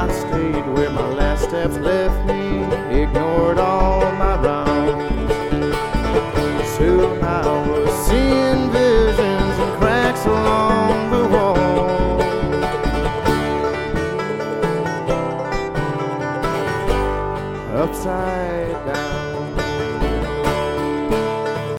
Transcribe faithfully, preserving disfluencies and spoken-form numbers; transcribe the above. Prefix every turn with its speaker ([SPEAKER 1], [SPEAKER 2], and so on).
[SPEAKER 1] I stayed where my last steps left me, ignored all my wrongs. Soon I was seeing visions and cracks along the wall. Upside down